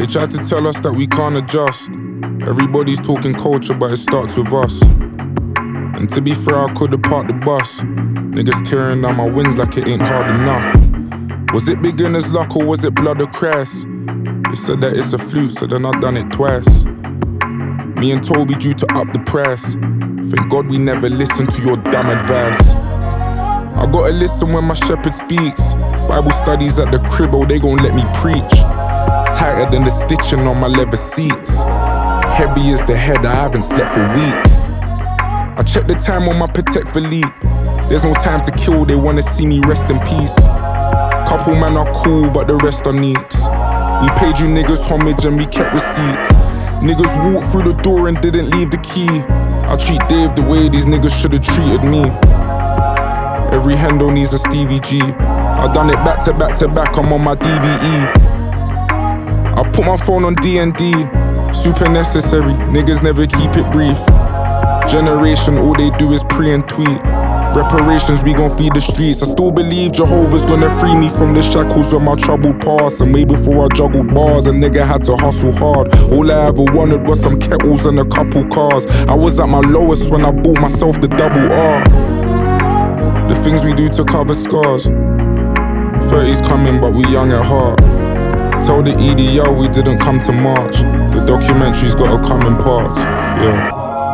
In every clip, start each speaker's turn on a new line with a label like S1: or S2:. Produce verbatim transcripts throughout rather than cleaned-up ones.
S1: They tried to tell us that we can't adjust. Everybody's talking culture, but it starts with us. And to be fair, I could've parked the bus. Niggas tearing down my wings like it ain't hard enough. Was it beginner's luck or was it blood or crest? They said that it's a fluke, so then I done it twice. Me and Toby due to up the price. Thank God we never listened to your damn advice. I gotta listen when my shepherd speaks. Bible studies at the crib, oh they gon' let me preach. Tighter than the stitching on my leather seats. Heavy as the head, I haven't slept for weeks. I check the time on my Patek Philippe. There's no time to kill, they wanna see me rest in peace. Couple man are cool, but the rest are neeks. We paid you niggas homage and we kept receipts. Niggas walked through the door and didn't leave the key. I treat Dave the way these niggas should've treated me. Every handle needs a Stevie G. I done it back to back to back, I'm on my D B E. I put my phone on D and D. Super necessary, niggas never keep it brief. Generation, all they do is pray and tweet. Reparations, we gon' feed the streets. I still believe Jehovah's gonna free me from the shackles of my troubled past. And way before I juggled bars, a nigga had to hustle hard. All I ever wanted was some kettles and a couple cars. I was at my lowest when I bought myself the double R. The things we do to cover scars. thirties coming, but we young at heart. Tell the E D L we didn't come to march. The documentary's gotta come in parts, yeah.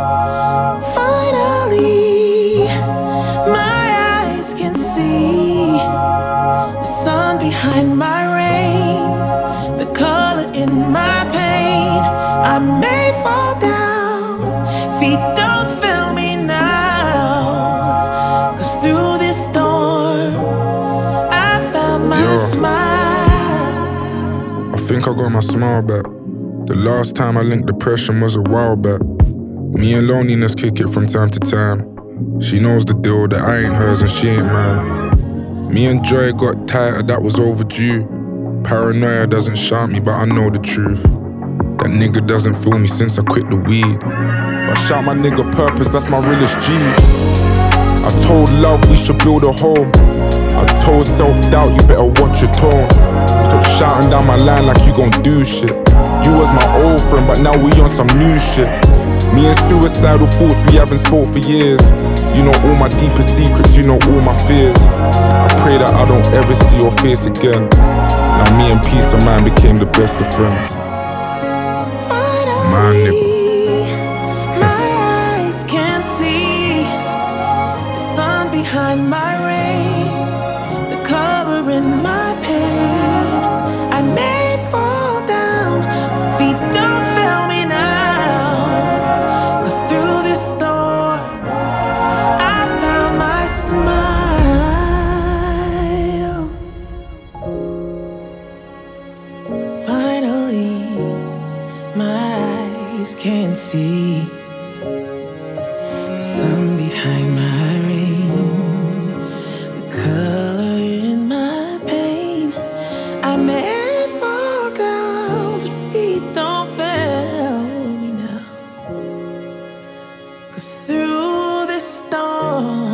S2: Behind my rain, the color in my pain. I may fall down, feet don't fail me now. Cause through this storm, I found my
S1: yeah.
S2: smile.
S1: I think I got my smile back. The last time I linked depression was a while back. Me and loneliness kick it from time to time. She knows the deal that I ain't hers and she ain't mine. Me and Joy got tighter, that was overdue. Paranoia doesn't shout me, but I know the truth. That nigga doesn't feel me since I quit the weed. I shout my nigga purpose, that's my realest G. I told love we should build a home. I told self-doubt you better watch your tone. Stop shouting down my line like you gon' do shit. You was my old friend, but now we on some new shit. Me and suicidal thoughts, we haven't spoke for years. You know all my deepest secrets, you know all my fears. I pray that I don't ever see your face again. Now me and peace of mind became the best of friends.
S2: Finally,
S1: my nigga.
S2: My eyes can see the sun behind my rain, the cover in my pain. I may fall down, feet don't fail me now. Cause through this storm, I found my smile. Finally, my eyes can see the sun behind my rain, the color in my pain. I may fall down, but feet don't fail me now. Cause through this storm,